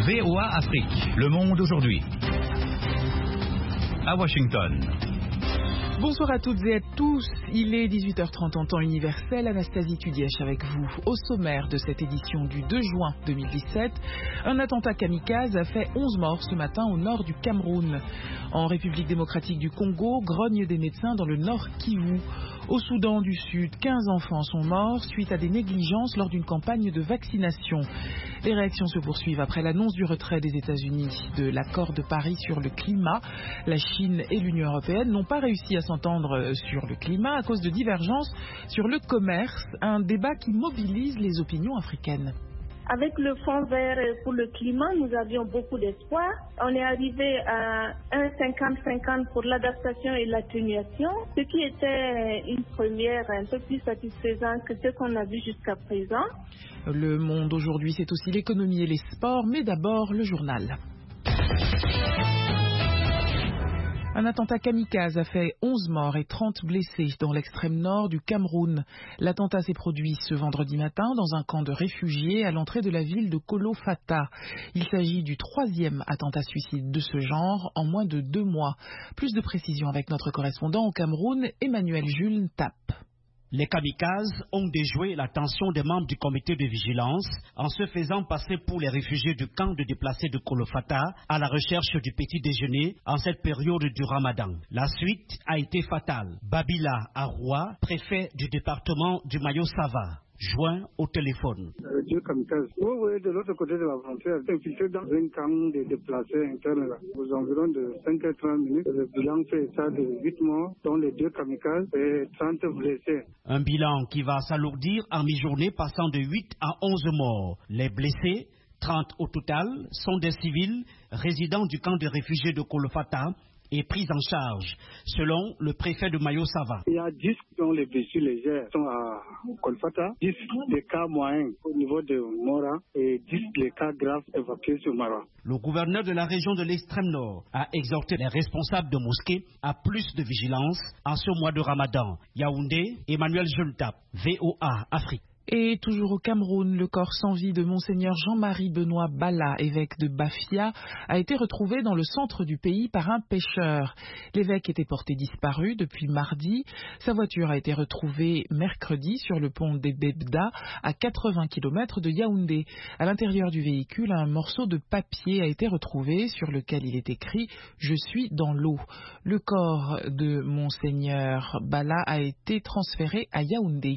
VOA Afrique, le monde aujourd'hui. À Washington. Bonsoir à toutes et à tous, il est 18h30 en temps universel, Anastasie Tudièche avec vous. Au sommaire de cette édition du 2 juin 2017, un attentat kamikaze a fait 11 morts ce matin au nord du Cameroun. En République démocratique du Congo, grogne des médecins dans le nord Kivu. Au Soudan du Sud, 15 enfants sont morts suite à des négligences lors d'une campagne de vaccination. Les réactions se poursuivent après l'annonce du retrait des États-Unis de l'accord de Paris sur le climat. La Chine et l'Union européenne n'ont pas réussi à s'entendre sur le climat à cause de divergences sur le commerce, un débat qui mobilise les opinions africaines. Avec le Fonds vert pour le climat, nous avions beaucoup d'espoir. On est arrivé à 1,50-50 pour l'adaptation et l'atténuation, ce qui était une première un peu plus satisfaisante que ce qu'on a vu jusqu'à présent. Le monde aujourd'hui, c'est aussi l'économie et les sports, mais d'abord le journal. Un attentat kamikaze a fait 11 morts et 30 blessés dans l'extrême nord du Cameroun. L'attentat s'est produit ce vendredi matin dans un camp de réfugiés à l'entrée de la ville de Kolofata. Il s'agit du 3e attentat suicide de ce genre en moins de 2 mois. Plus de précisions avec notre correspondant au Cameroun, Emmanuel Jules Tapp. Les kamikazes ont déjoué l'attention des membres du comité de vigilance en se faisant passer pour les réfugiés du camp de déplacés de Kolofata à la recherche du petit déjeuner en cette période du Ramadan. La suite a été fatale. Babila Aroua, préfet du département du Mayo-Sava, joint au téléphone. Deux kamikazes. Oui, de l'autre côté de la frontière, infiltré dans un camp de déplacés internes là, aux environs de 5h30 minutes. Le bilan fait état de 8 morts, dont les 2 kamikazes et 30 blessés. Un bilan qui va s'alourdir en mi-journée, passant de 8 à 11 morts. Les blessés, 30 au total, sont des civils résidant du camp de réfugiés de Kolofata et pris en charge, selon le préfet de Mayo-Sava. Il y a 10 dont les blessures légères sont à Kolofata, 10 des cas moyens au niveau de Mora et 10 des cas graves évacués sur Mara. Le gouverneur de la région de l'extrême nord a exhorté les responsables de mosquées à plus de vigilance en ce mois de Ramadan. Yaoundé, Emmanuel Jultap, VOA Afrique. Et toujours au Cameroun, le corps sans vie de Monseigneur Jean-Marie Benoît Bala, évêque de Bafia, a été retrouvé dans le centre du pays par un pêcheur. L'évêque était porté disparu depuis mardi. Sa voiture a été retrouvée mercredi sur le pont des Bebda, à 80 km de Yaoundé. À l'intérieur du véhicule, un morceau de papier a été retrouvé sur lequel il est écrit « Je suis dans l'eau ». Le corps de Monseigneur Bala a été transféré à Yaoundé.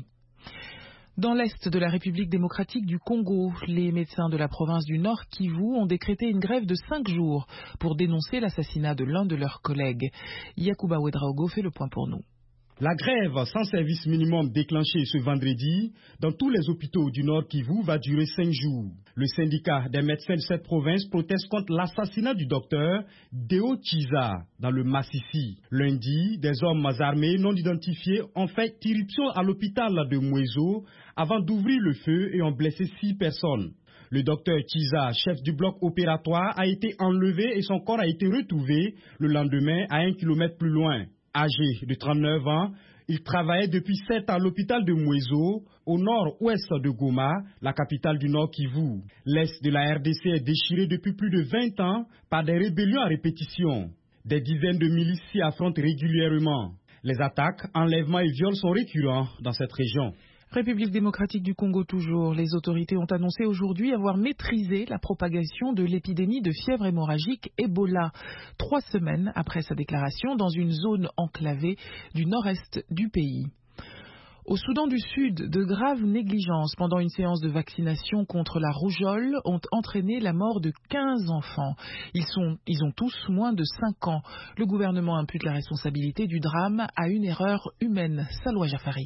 Dans l'est de la République démocratique du Congo, les médecins de la province du Nord Kivu ont décrété une grève de 5 jours pour dénoncer l'assassinat de l'un de leurs collègues. Yacouba Ouedraogo fait le point pour nous. La grève sans service minimum déclenchée ce vendredi dans tous les hôpitaux du Nord Kivu va durer 5 jours. Le syndicat des médecins de cette province proteste contre l'assassinat du docteur Deo Chiza dans le Massissi. Lundi, des hommes armés non identifiés ont fait irruption à l'hôpital de Mwezo avant d'ouvrir le feu et ont blessé 6 personnes. Le docteur Chiza, chef du bloc opératoire, a été enlevé et son corps a été retrouvé le lendemain à 1 kilomètre plus loin. Âgé de 39 ans, il travaillait depuis 7 ans à l'hôpital de Mwezo, au nord-ouest de Goma, la capitale du Nord Kivu. L'est de la RDC est déchiré depuis plus de 20 ans par des rébellions à répétition. Des dizaines de milices s'y affrontent régulièrement. Les attaques, enlèvements et viols sont récurrents dans cette région. République démocratique du Congo toujours. Les autorités ont annoncé aujourd'hui avoir maîtrisé la propagation de l'épidémie de fièvre hémorragique Ebola, 3 semaines après sa déclaration dans une zone enclavée du nord-est du pays. Au Soudan du Sud, de graves négligences pendant une séance de vaccination contre la rougeole ont entraîné la mort de 15 enfants. Ils ont tous moins de 5 ans. Le gouvernement impute la responsabilité du drame à une erreur humaine. Salwa Jafari.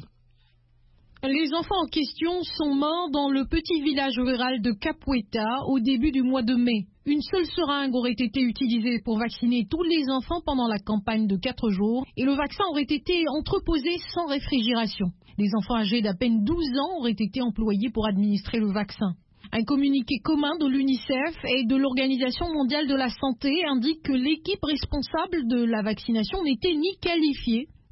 Les enfants en question sont morts dans le petit village rural de Kapweta au début du mois de mai. Une seule seringue aurait été utilisée pour vacciner tous les enfants pendant la campagne de 4 jours et le vaccin aurait été entreposé sans réfrigération. Les enfants âgés d'à peine 12 ans auraient été employés pour administrer le vaccin. Un communiqué commun de l'UNICEF et de l'Organisation mondiale de la santé indique que l'équipe responsable de la vaccination n'était ni qualifiée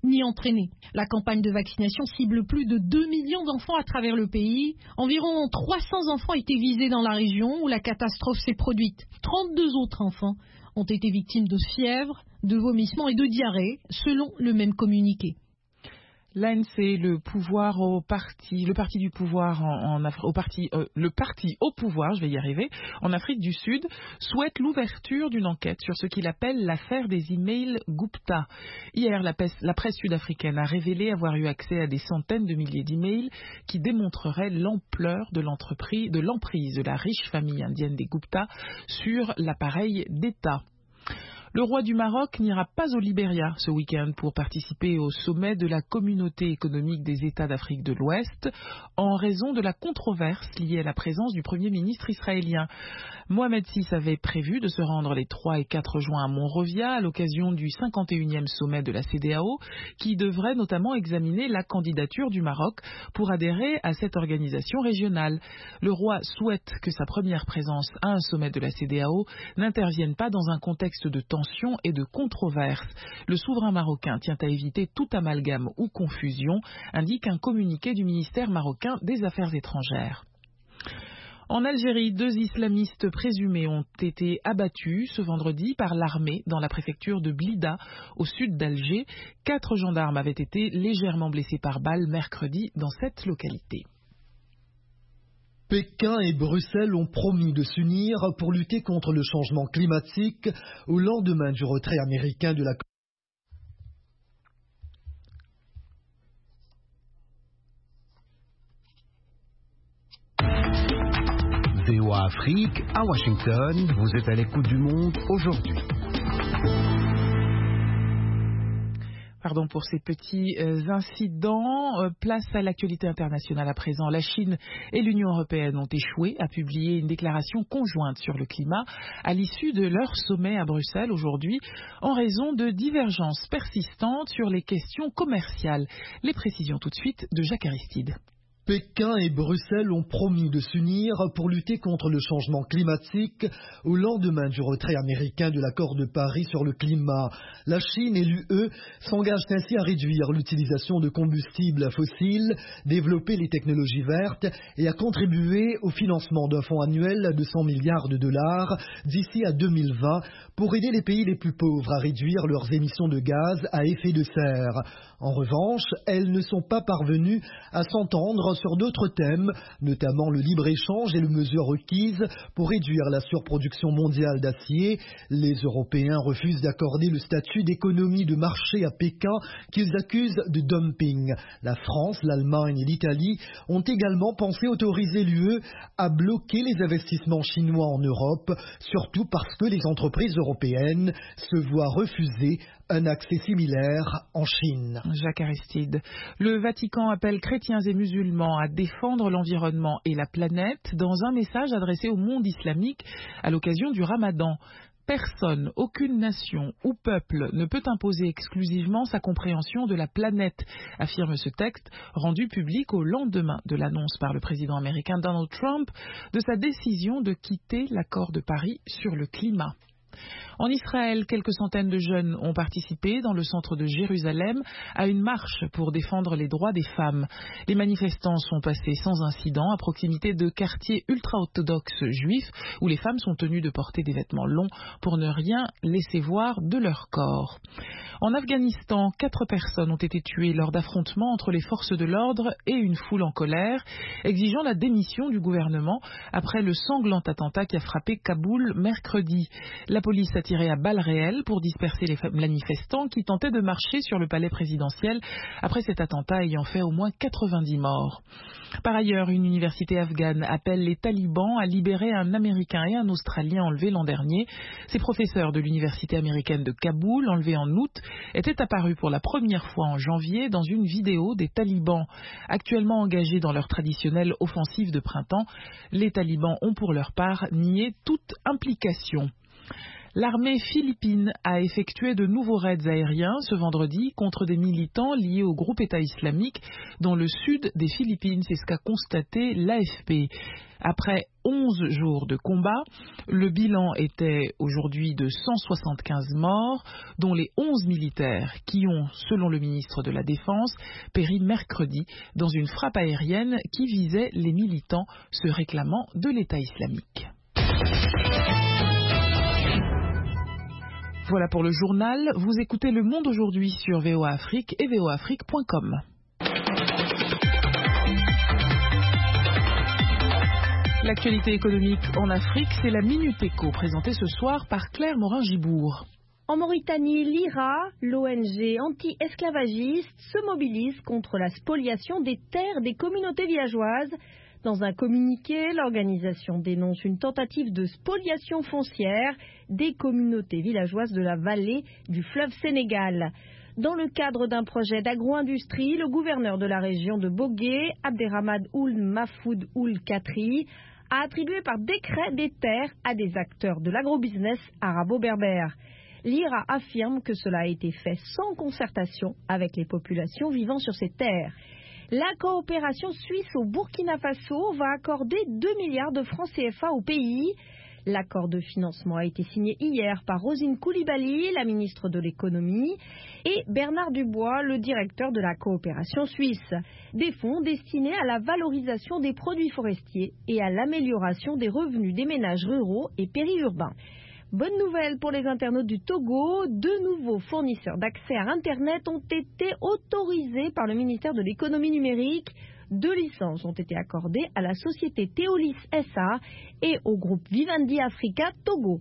ni entraîner. La campagne de vaccination cible plus de 2 millions d'enfants à travers le pays. Environ 300 enfants étaient visés dans la région où la catastrophe s'est produite. 32 autres enfants ont été victimes de fièvre, de vomissements et de diarrhée, selon le même communiqué. L'ANC, le parti du pouvoir le parti au pouvoir, je vais y arriver, en Afrique du Sud, souhaite l'ouverture d'une enquête sur ce qu'il appelle l'affaire des emails Gupta. Hier, la presse sud-africaine a révélé avoir eu accès à des centaines de milliers d'emails qui démontreraient l'ampleur de l'emprise de la riche famille indienne des Gupta sur l'appareil d'État. Le roi du Maroc n'ira pas au Libéria ce week-end pour participer au sommet de la Communauté économique des États d'Afrique de l'Ouest en raison de la controverse liée à la présence du Premier ministre israélien. Mohamed VI avait prévu de se rendre les 3 et 4 juin à Monrovia à l'occasion du 51e sommet de la CEDEAO qui devrait notamment examiner la candidature du Maroc pour adhérer à cette organisation régionale. Le roi souhaite que sa première présence à un sommet de la CEDEAO n'intervienne pas dans un contexte de tension et de controverse. Le souverain marocain tient à éviter tout amalgame ou confusion, indique un communiqué du ministère marocain des Affaires étrangères. En Algérie, 2 islamistes présumés ont été abattus ce vendredi par l'armée dans la préfecture de Blida, au sud d'Alger. 4 gendarmes avaient été légèrement blessés par balle mercredi dans cette localité. Pékin et Bruxelles ont promis de s'unir pour lutter contre le changement climatique au lendemain du retrait américain de la VOA Afrique, à Washington, vous êtes à l'écoute du monde aujourd'hui. Pardon pour ces petits incidents. Place à l'actualité internationale à présent. La Chine et l'Union européenne ont échoué à publier une déclaration conjointe sur le climat à l'issue de leur sommet à Bruxelles aujourd'hui en raison de divergences persistantes sur les questions commerciales. Les précisions tout de suite de Jacques Aristide. Pékin et Bruxelles ont promis de s'unir pour lutter contre le changement climatique au lendemain du retrait américain de l'accord de Paris sur le climat. La Chine et l'UE s'engagent ainsi à réduire l'utilisation de combustibles fossiles, développer les technologies vertes et à contribuer au financement d'un fonds annuel de 100 milliards de dollars d'ici à 2020 pour aider les pays les plus pauvres à réduire leurs émissions de gaz à effet de serre. En revanche, elles ne sont pas parvenues à s'entendre sur d'autres thèmes, notamment le libre-échange et les mesures requises pour réduire la surproduction mondiale d'acier. Les Européens refusent d'accorder le statut d'économie de marché à Pékin qu'ils accusent de dumping. La France, l'Allemagne et l'Italie ont également pensé autoriser l'UE à bloquer les investissements chinois en Europe, surtout parce que les entreprises européennes se voient refuser un accès similaire en Chine. Jacques Aristide. Le Vatican appelle chrétiens et musulmans à défendre l'environnement et la planète dans un message adressé au monde islamique à l'occasion du Ramadan. Personne, aucune nation ou peuple ne peut imposer exclusivement sa compréhension de la planète, affirme ce texte rendu public au lendemain de l'annonce par le président américain Donald Trump de sa décision de quitter l'accord de Paris sur le climat. En Israël, quelques centaines de jeunes ont participé dans le centre de Jérusalem à une marche pour défendre les droits des femmes. Les manifestants sont passés sans incident à proximité de quartiers ultra-orthodoxes juifs où les femmes sont tenues de porter des vêtements longs pour ne rien laisser voir de leur corps. En Afghanistan, 4 personnes ont été tuées lors d'affrontements entre les forces de l'ordre et une foule en colère, exigeant la démission du gouvernement après le sanglant attentat qui a frappé Kaboul mercredi. La police a tiré à balles réelles pour disperser les manifestants qui tentaient de marcher sur le palais présidentiel après cet attentat ayant fait au moins 90 morts. Par ailleurs, une université afghane appelle les talibans à libérer un Américain et un Australien enlevés l'an dernier. Ces professeurs de l'université américaine de Kaboul, enlevés en août, étaient apparus pour la première fois en janvier dans une vidéo des talibans. Actuellement engagés dans leur traditionnelle offensive de printemps, les talibans ont pour leur part nié toute implication. L'armée philippine a effectué de nouveaux raids aériens ce vendredi contre des militants liés au groupe État islamique dans le sud des Philippines. C'est ce qu'a constaté l'AFP. Après 11 jours de combat, le bilan était aujourd'hui de 175 morts, dont les 11 militaires qui ont, selon le ministre de la Défense, péri mercredi dans une frappe aérienne qui visait les militants se réclamant de l'État islamique. Voilà pour le journal. Vous écoutez Le Monde aujourd'hui sur VOA Afrique et voaafrique.com. L'actualité économique en Afrique, c'est la Minute Éco, présentée ce soir par Claire Morin-Gibourg. En Mauritanie, l'IRA, l'ONG anti-esclavagiste, se mobilise contre la spoliation des terres des communautés villageoises. Dans un communiqué, l'organisation dénonce une tentative de spoliation foncière des communautés villageoises de la vallée du fleuve Sénégal. Dans le cadre d'un projet d'agro-industrie, le gouverneur de la région de Bogué, Abderrahmane Ould Mahfoud Ould Katri, a attribué par décret des terres à des acteurs de l'agrobusiness arabo-berbère. L'IRA affirme que cela a été fait sans concertation avec les populations vivant sur ces terres. La coopération suisse au Burkina Faso va accorder 2 milliards de francs CFA au pays. L'accord de financement a été signé hier par Rosine Koulibaly, la ministre de l'économie, et Bernard Dubois, le directeur de la coopération suisse. Des fonds destinés à la valorisation des produits forestiers et à l'amélioration des revenus des ménages ruraux et périurbains. Bonne nouvelle pour les internautes du Togo, 2 nouveaux fournisseurs d'accès à Internet ont été autorisés par le ministère de l'économie numérique. 2 licences ont été accordées à la société Théolis SA et au groupe Vivendi Africa Togo.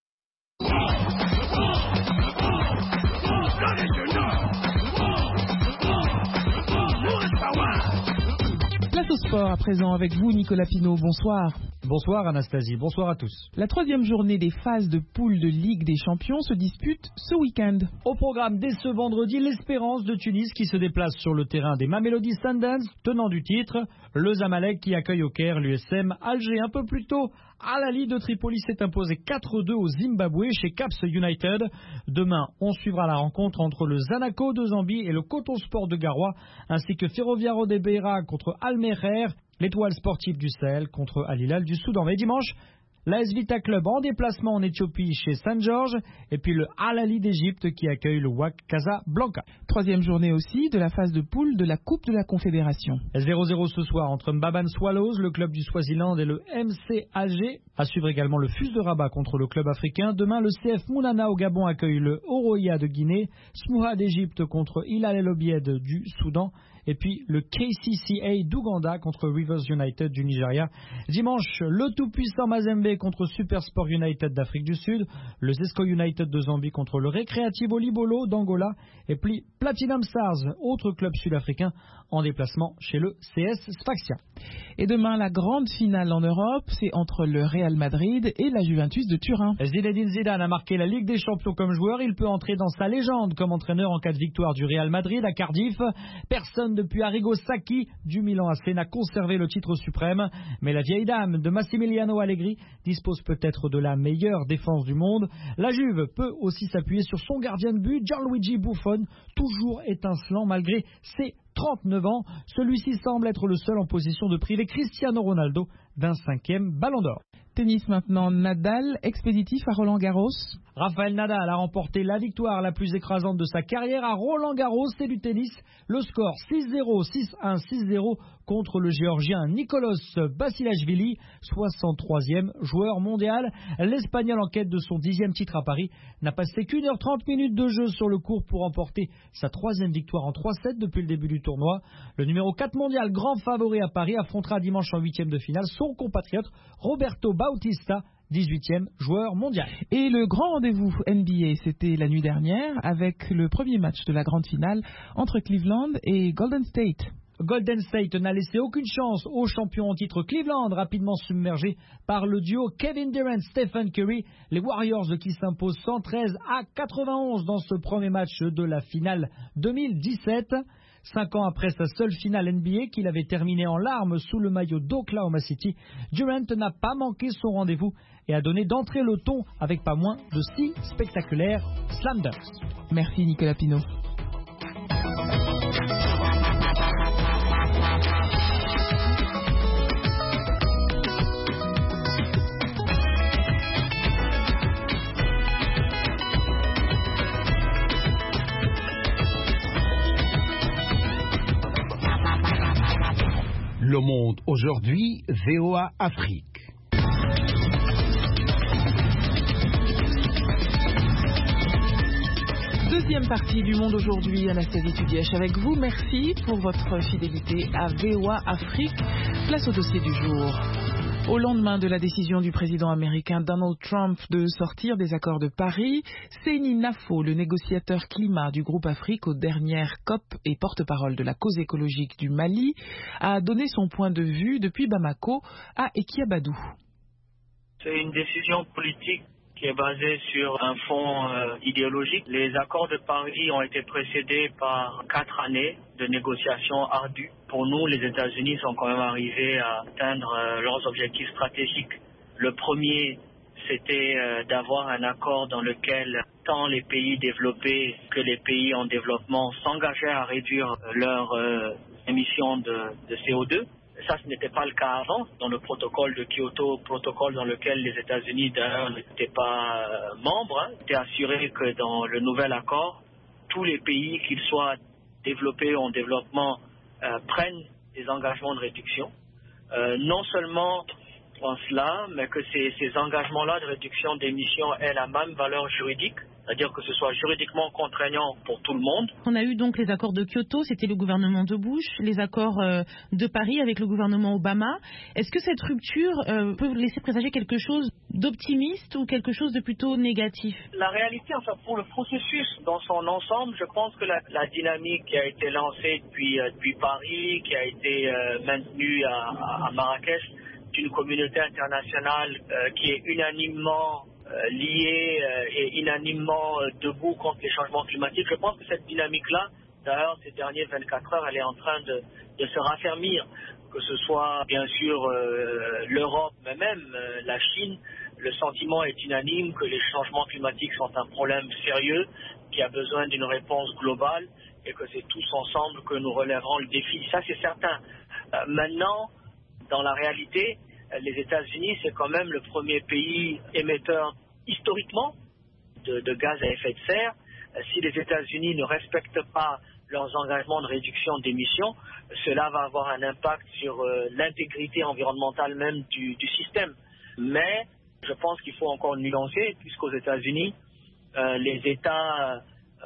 Place au sport à présent avec vous, Nicolas Pinault. Bonsoir. Bonsoir Anastasie, bonsoir à tous. La 3e journée des phases de poule de Ligue des Champions se dispute ce week-end. Au programme dès ce vendredi, l'Espérance de Tunis qui se déplace sur le terrain des Mamelody Sundowns, tenant du titre. Le Zamalek qui accueille au Caire l'USM Alger. Un peu plus tôt, Al Ahly de Tripoli s'est imposé 4-2 au Zimbabwe chez Caps United. Demain, on suivra la rencontre entre le Zanaco de Zambie et le Coton Sport de Garoua, ainsi que Ferroviario de Beira contre Al Merreer, l'Étoile sportive du Sahel contre Al Hilal du Soudan. Et dimanche, l'AS Vita Club en déplacement en Éthiopie chez Saint George et puis le Al Ahly d'Égypte qui accueille le WAC Casablanca. 3e journée aussi de la phase de poule de la Coupe de la Confédération. 0-0 ce soir entre Mbaban Swallows, le club du Swaziland, et le MC Alger. À suivre également le FUS de Rabat contre le club africain. Demain, le CF Mounana au Gabon accueille le Oroya de Guinée, Smouha d'Égypte contre Hilal El Obied du Soudan. Et puis le KCCA d'Ouganda contre Rivers United du Nigeria. Dimanche, le tout-puissant Mazembe contre Supersport United d'Afrique du Sud. Le Zesco United de Zambie contre le Recreativo Libolo d'Angola. Et puis Platinum Stars, autre club sud-africain, en déplacement chez le CS Sfaxia. Et demain, la grande finale en Europe, c'est entre le Real Madrid et la Juventus de Turin. Zinedine Zidane a marqué la Ligue des Champions comme joueur. Il peut entrer dans sa légende comme entraîneur en cas de victoire du Real Madrid à Cardiff. Personne depuis Arrigo Sacchi du Milan AC n'a conservé le titre suprême. Mais la vieille dame de Massimiliano Allegri dispose peut-être de la meilleure défense du monde. La Juve peut aussi s'appuyer sur son gardien de but, Gianluigi Buffon, toujours étincelant malgré ses 39 ans. Celui-ci semble être le seul en position de priver Cristiano Ronaldo d'un 5e ballon d'or. Tennis maintenant, Nadal, expéditif à Roland-Garros. Rafael Nadal a remporté la victoire la plus écrasante de sa carrière à Roland-Garros. C'est du tennis. Le score 6-0, 6-1, 6-0 contre le Géorgien Nicolas Basilashvili, 63e joueur mondial. L'Espagnol en quête de son 10e titre à Paris n'a passé qu'1h30 minutes de jeu sur le court pour remporter sa 3e victoire en 3-7 depuis le début du tournoi. Le numéro 4 mondial, grand favori à Paris, affrontera dimanche en 8e de finale son compatriote Roberto Bautista, 18e joueur mondial. Et le grand rendez-vous NBA, c'était la nuit dernière avec le premier match de la grande finale entre Cleveland et Golden State. Golden State n'a laissé aucune chance aux champions en titre Cleveland, rapidement submergé par le duo Kevin Durant-Stephen Curry. Les Warriors qui s'imposent 113-91 dans ce premier match de la finale 2017. 5 ans après sa seule finale NBA qu'il avait terminée en larmes sous le maillot d'Oklahoma City, Durant n'a pas manqué son rendez-vous et a donné d'entrée le ton avec pas moins de 6 spectaculaires slam dunks. Merci Nicolas Pinault. Le Monde aujourd'hui, VOA Afrique. Deuxième partie du Monde aujourd'hui, Anastasie Tubièche avec vous. Merci pour votre fidélité à VOA Afrique. Place au dossier du jour. Au lendemain de la décision du président américain Donald Trump de sortir des accords de Paris, Seyni Nafo, le négociateur climat du groupe Afrique aux dernières COP et porte-parole de la cause écologique du Mali, a donné son point de vue depuis Bamako à Ekiabadou. C'est une décision politique qui est basée sur un fond idéologique. Les accords de Paris ont été précédés par 4 années de négociations ardues. Pour nous, les États-Unis sont quand même arrivés à atteindre leurs objectifs stratégiques. Le premier, c'était d'avoir un accord dans lequel tant les pays développés que les pays en développement s'engageaient à réduire leurs émissions de CO2. Ça, ce n'était pas le cas avant, dans le protocole de Kyoto, protocole dans lequel les États-Unis d'ailleurs n'étaient pas membres. C'était assuré que dans le nouvel accord, tous les pays, qu'ils soient développés ou en développement, prennent des engagements de réduction. Non seulement en cela, mais que ces engagements-là de réduction d'émissions aient la même valeur juridique, c'est-à-dire que ce soit juridiquement contraignant pour tout le monde. On a eu donc les accords de Kyoto, c'était le gouvernement de Bush, les accords de Paris avec le gouvernement Obama. Est-ce que cette rupture peut laisser présager quelque chose d'optimiste ou quelque chose de plutôt négatif? La réalité, enfin, pour le processus dans son ensemble, je pense que la dynamique qui a été lancée depuis Paris, qui a été maintenue à Marrakech, d'une communauté internationale qui est unanimement liée et unanimement debout contre les changements climatiques. Je pense que cette dynamique-là, d'ailleurs, ces dernières 24 heures, elle est en train de se raffermir, que ce soit bien sûr l'Europe, mais même la Chine. Le sentiment est unanime que les changements climatiques sont un problème sérieux, qui a besoin d'une réponse globale et que c'est tous ensemble que nous relèverons le défi. Ça, c'est certain. Maintenant, dans la réalité, les États-Unis, c'est quand même le premier pays émetteur historiquement de gaz à effet de serre. Si les États-Unis ne respectent pas leurs engagements de réduction d'émissions, cela va avoir un impact sur l'intégrité environnementale même du système. Mais je pense qu'il faut encore nuancer, puisqu'aux États-Unis, les États,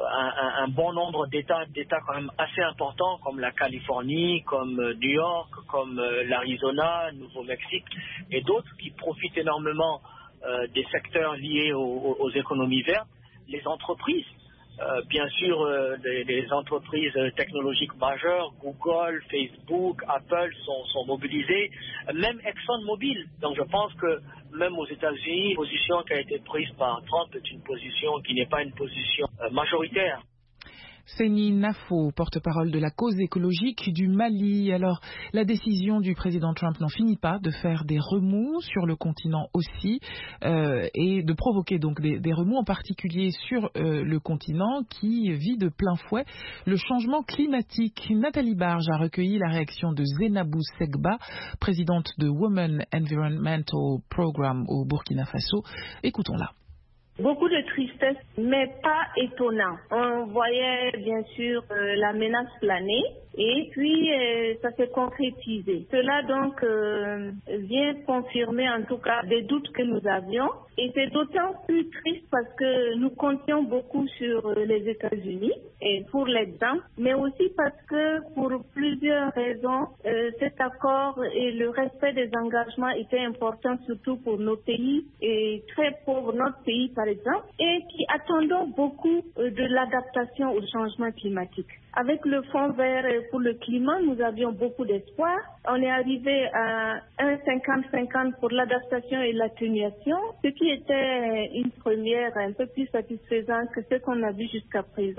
un bon nombre d'États quand même assez importants, comme la Californie, comme New York, comme l'Arizona, Nouveau-Mexique, et d'autres qui profitent énormément des secteurs liés aux économies vertes, les entreprises, bien sûr, les entreprises technologiques majeures, Google, Facebook, Apple sont mobilisées, même ExxonMobil. Donc je pense que même aux États-Unis, la position qui a été prise par Trump est une position qui n'est pas une position majoritaire. Seyni Nafo, porte-parole de la cause écologique du Mali. Alors, la décision du président Trump n'en finit pas de faire des remous sur le continent aussi et de provoquer donc des remous en particulier sur le continent qui vit de plein fouet le changement climatique. Nathalie Barge a recueilli la réaction de Zainabou Segba, présidente de Women Environmental Programme au Burkina Faso. Écoutons-la. Beaucoup de tristesse, mais pas étonnant. On voyait bien sûr la menace planer et puis ça s'est concrétisé. Cela donc vient confirmer en tout cas des doutes que nous avions et c'est d'autant plus triste parce que nous comptions beaucoup sur les États-Unis et pour l'exemple, mais aussi parce que pour plusieurs raisons, cet accord et le respect des engagements étaient importants surtout pour nos pays et très pauvres, notre pays par exemple, et qui attendons beaucoup de l'adaptation au changement climatique. Avec le Fonds vert pour le climat, nous avions beaucoup d'espoir. On est arrivé à 1,50-50 pour l'adaptation et l'atténuation, ce qui était une première un peu plus satisfaisante que ce qu'on a vu jusqu'à présent.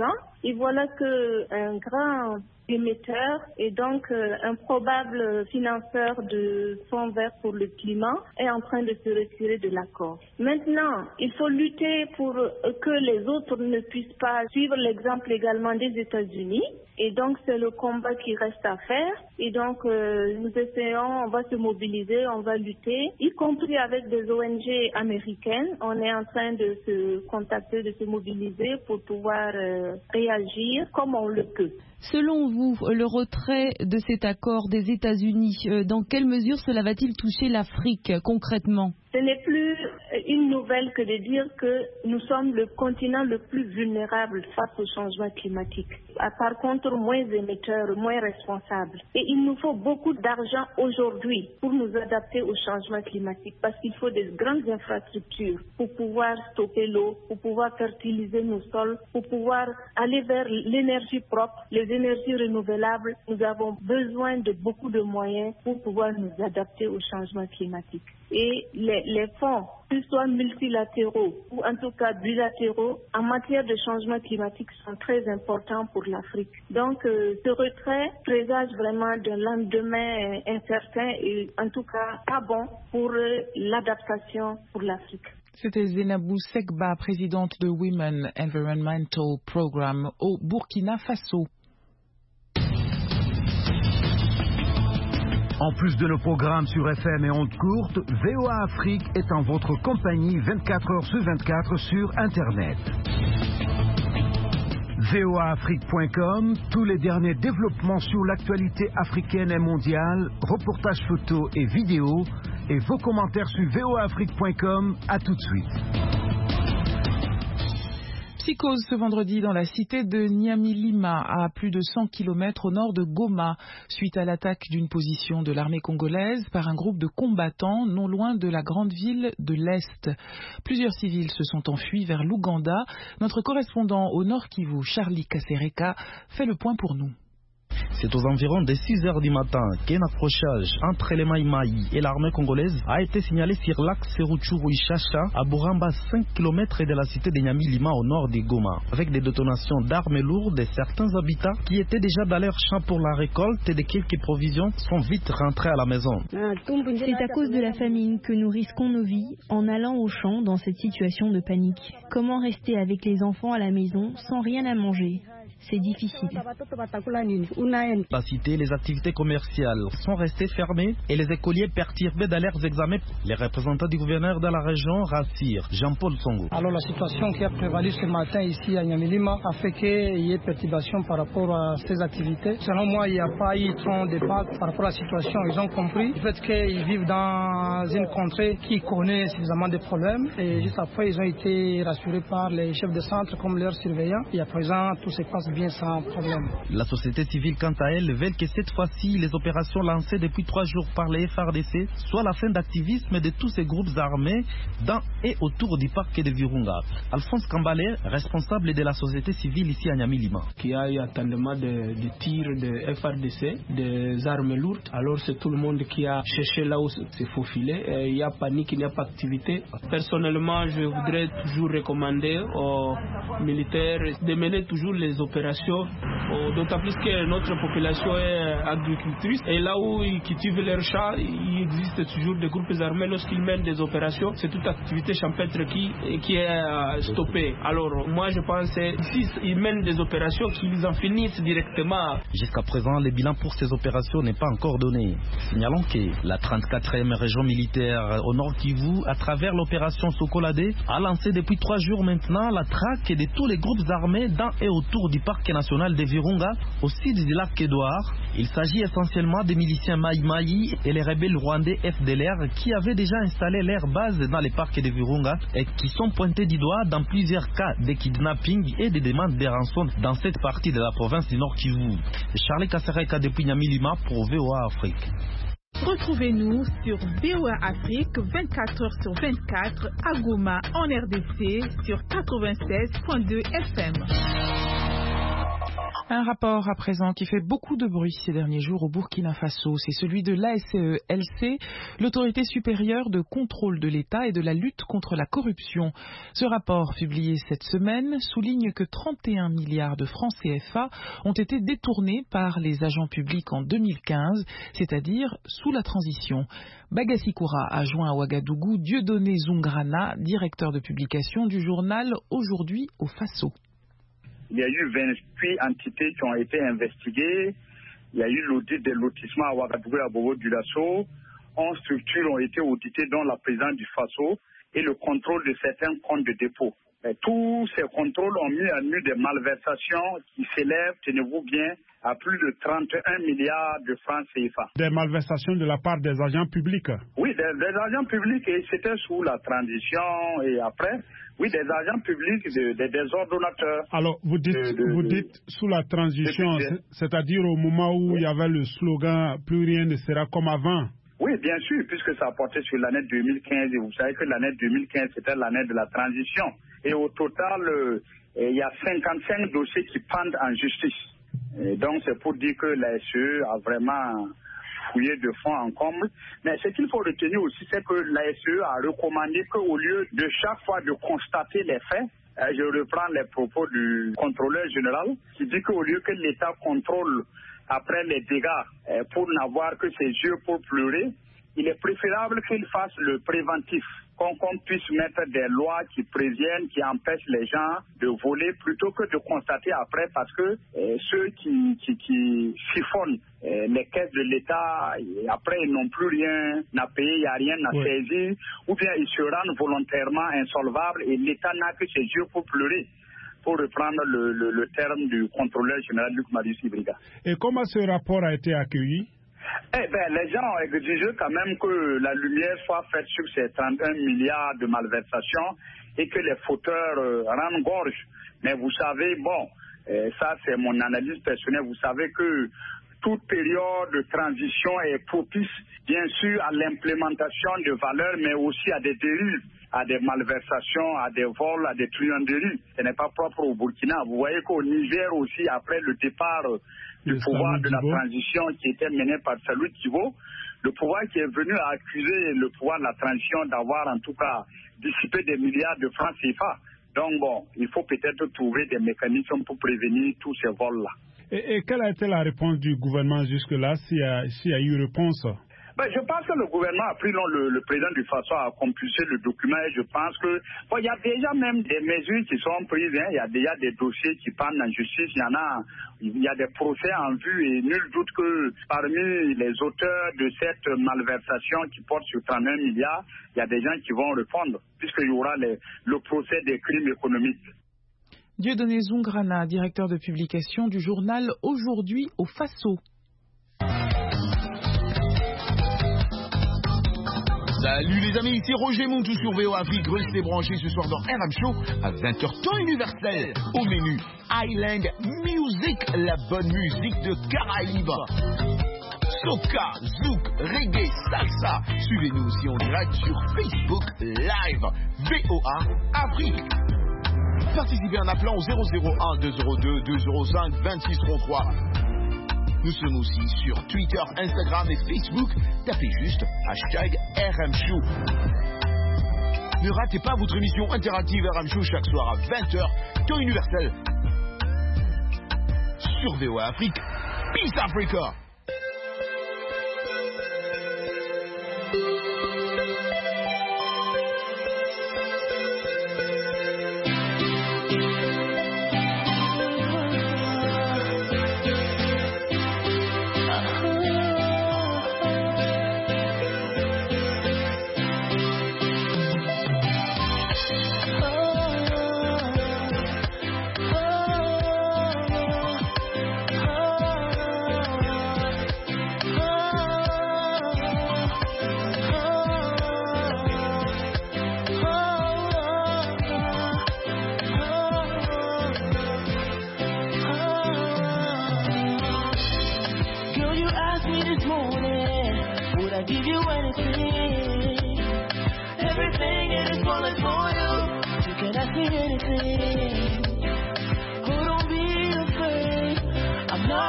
Et voilà qu'un grand émetteur et donc un probable financeur de fonds verts pour le climat est en train de se retirer de l'accord. Maintenant, il faut lutter pour que les autres ne puissent pas suivre l'exemple également des États-Unis. Et donc, c'est le combat qui reste à faire. Et donc, nous essayons, on va se mobiliser, on va lutter, y compris avec des ONG américaines. On est en train de se contacter, de se mobiliser pour pouvoir réagir comme on le peut. Selon vous, le retrait de cet accord des États-Unis, dans quelle mesure cela va-t-il toucher l'Afrique concrètement ? Ce n'est plus une nouvelle que de dire que nous sommes le continent le plus vulnérable face au changement climatique. Par contre, moins émetteurs, moins responsables. Et il nous faut beaucoup d'argent aujourd'hui pour nous adapter au changement climatique parce qu'il faut des grandes infrastructures pour pouvoir stopper l'eau, pour pouvoir fertiliser nos sols, pour pouvoir aller vers l'énergie propre, les énergies renouvelables. Nous avons besoin de beaucoup de moyens pour pouvoir nous adapter au changement climatique. Et les fonds, qu'ils soient multilatéraux ou en tout cas bilatéraux, en matière de changement climatique sont très importants pour l'Afrique. Donc ce retrait présage vraiment d'un lendemain incertain et en tout cas pas bon pour l'adaptation pour l'Afrique. C'était Zainabou Sekba, présidente de Women Environmental Programme au Burkina Faso. En plus de nos programmes sur FM et ondes courtes, VOA Afrique est en votre compagnie 24 heures sur 24 sur Internet. voaafrique.com, tous les derniers développements sur l'actualité africaine et mondiale, reportages photos et vidéos, et vos commentaires sur voaafrique.com. À tout de suite. Psychose ce vendredi dans la cité de Nyamilima, à plus de 100 km au nord de Goma, suite à l'attaque d'une position de l'armée congolaise par un groupe de combattants non loin de la grande ville de l'Est. Plusieurs civils se sont enfuis vers l'Ouganda. Notre correspondant au Nord Kivu, Charlie Kasereka, fait le point pour nous. C'est aux environs de 6 heures du matin qu'un accrochage entre les Maïmaï et l'armée congolaise a été signalé sur l'axe Rutshuru-Ishasha à Buramba, 5 km de la cité de Nyamilima au nord de Goma, avec des détonations d'armes lourdes et certains habitants qui étaient déjà dans leur champ pour la récolte de quelques provisions sont vite rentrés à la maison. C'est à cause de la famine que nous risquons nos vies en allant au champ dans cette situation de panique. Comment rester avec les enfants à la maison sans rien à manger ? C'est difficile. La cité, les activités commerciales sont restées fermées et les écoliers perturbés dans leurs examens. Les représentants du gouverneur de la région rassurent. Jean-Paul Songo. Alors la situation qui a prévalu ce matin ici à Nyamilima a fait qu'il y ait perturbation par rapport à ces activités. Selon moi, il n'y a pas eu trop d'impact par rapport à la situation. Ils ont compris le fait qu'ils vivent dans une contrée qui connaît suffisamment de problèmes. Et juste après, ils ont été rassurés par les chefs de centre comme leurs surveillants. Et à présent, tout se passe bien sans problème. La société civile, quant à elle, veut que cette fois-ci, les opérations lancées depuis 3 jours par les FARDC soient la fin d'activisme de tous ces groupes armés dans et autour du parc de Virunga. Alphonse Kambale, responsable de la société civile ici à Nyamilima. Il y a eu tellement de tirs de FARDC, des armes lourdes. Alors c'est tout le monde qui a cherché là où se faufiler. Il y a panique, il n'y a pas d'activité. Personnellement, je voudrais toujours recommander aux militaires de mener toujours les opérations, d'autant plus que notre population est agricultrice et là où ils cultivent leurs champs, il existe toujours des groupes armés. Lorsqu'ils mènent des opérations, c'est toute activité champêtre qui est stoppée. Alors moi je pense que si ils mènent des opérations, qu'ils en finissent directement. Jusqu'à présent, le bilan pour ces opérations n'est pas encore donné. Signalons que la 34e région militaire au Nord Kivu, à travers l'opération Sokolade, a lancé depuis 3 jours maintenant la traque de tous les groupes armés dans et autour du parc national de Virunga, au sud du lac Edouard. Il s'agit essentiellement des miliciens Maïmaï et les rebelles rwandais FDLR qui avaient déjà installé leur base dans les parcs de Virunga et qui sont pointés du doigt dans plusieurs cas de kidnapping et de demandes de rançon dans cette partie de la province du Nord Kivu. Charlie Kasereka depuis Nyamilima pour VOA Afrique. Retrouvez-nous sur VOA Afrique 24h/24 à Goma en RDC sur 96.2 FM. Un rapport à présent qui fait beaucoup de bruit ces derniers jours au Burkina Faso. C'est celui de l'ASCE-LC, l'autorité supérieure de contrôle de l'État et de la lutte contre la corruption. Ce rapport, publié cette semaine, souligne que 31 milliards de francs CFA ont été détournés par les agents publics en 2015, c'est-à-dire sous la transition. Bagassi Koura a joint à Ouagadougou Dieudonné Zungrana, directeur de publication du journal Aujourd'hui au Faso. Il y a eu 28 entités qui ont été investiguées. Il y a eu l'audit des lotissements à Ouagadougou et à Bobo-Dioulasso. 11 structures ont été auditées, dont la présidente du Faso, et le contrôle de certains comptes de dépôt. Et tous ces contrôles ont mis à nu des malversations qui s'élèvent, tenez-vous bien, à plus de 31 milliards de francs CFA. Des malversations de la part des agents publics? Oui, des agents publics, et c'était sous la transition et après. Oui, des agents publics, des ordonnateurs. Alors, vous dites sous la transition, c'est-à-dire au moment où il y avait le slogan « Plus rien ne sera comme avant ». Oui, bien sûr, puisque ça portait sur l'année 2015. Et vous savez que l'année 2015, c'était l'année de la transition. Et au total, il y a 55 dossiers qui pendent en justice. Et donc, c'est pour dire que la SE a vraiment fouillé de fond en comble. Mais ce qu'il faut retenir aussi, c'est que la SE a recommandé qu'au lieu de chaque fois de constater les faits, je reprends les propos du contrôleur général, qui dit qu'au lieu que l'État contrôle après les dégâts pour n'avoir que ses yeux pour pleurer, il est préférable qu'il fasse le préventif, qu'on puisse mettre des lois qui préviennent, qui empêchent les gens de voler plutôt que de constater après, parce que ceux qui siphonnent les caisses de l'État, après ils n'ont plus rien à payer, il n'y a rien à saisir, ou bien ils se rendent volontairement insolvables et l'État n'a que ses yeux pour pleurer, pour reprendre le terme du contrôleur général Luc Marius Ibriga. Et comment ce rapport a été accueilli? Eh bien, les gens ont exigé quand même que la lumière soit faite sur ces 31 milliards de malversations et que les fauteurs rendent gorge. Mais vous savez, bon, ça c'est mon analyse personnelle, vous savez que toute période de transition est propice, bien sûr, à l'implémentation de valeurs, mais aussi à des dérives, à des malversations, à des vols, à des truanderies. Ce n'est pas propre au Burkina. Vous voyez qu'au Niger aussi, après le départ du pouvoir de la transition qui était mené par Salou Kibo, le pouvoir qui est venu à accuser le pouvoir de la transition d'avoir en tout cas dissipé des milliards de francs CFA. Donc bon, il faut peut-être trouver des mécanismes pour prévenir tous ces vols-là. Et quelle a été la réponse du gouvernement jusque-là, s'il y a eu réponse? Ben, je pense que le gouvernement a pris le président du Faso a compulsé le document et je pense que il y a déjà même des mesures qui sont prises, hein. Il y a déjà des dossiers qui pendent en justice, il y a des procès en vue et nul doute que parmi les auteurs de cette malversation qui porte sur 31 milliards, il y a des gens qui vont répondre puisqu'il y aura le procès des crimes économiques. Dieudonné Zungrana, directeur de publication du journal Aujourd'hui au Faso. Salut les amis, ici Roger Montou sur VO Afrique. Restez branchés ce soir dans RM Show à 20h temps universel. Au menu Island Music, la bonne musique de Caraïbes. Soca, zouk, reggae, salsa. Suivez-nous aussi en direct sur Facebook Live. VOA Afrique. Participez en appelant au 001 202 205 2633. Nous sommes aussi sur Twitter, Instagram et Facebook. Tapez juste #RM Show. Ne ratez pas votre émission interactive RM Show chaque soir à 20h, temps universel. Sur VOA Afrique. Peace Africa!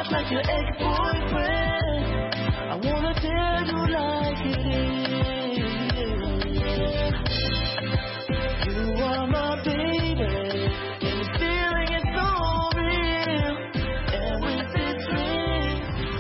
heart like your ex-boyfriend. I wanna tell you like it is. You are my baby, and the feeling is so real. And with this ring,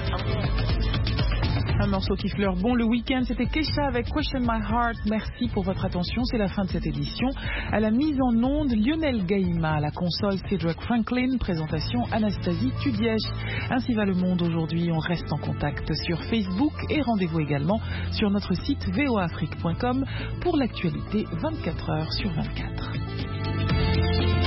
un morceau qui fleure bon le week-end, c'était Kesha avec Question My Heart. Merci pour votre attention, c'est la fin de cette édition. À la mise en onde, Lionel Gaïma, à la console Cedric Franklin, présentation Anastasie Tudièche. Ainsi va le monde aujourd'hui, on reste en contact sur Facebook et rendez-vous également sur notre site voafrique.com pour l'actualité 24 heures sur 24.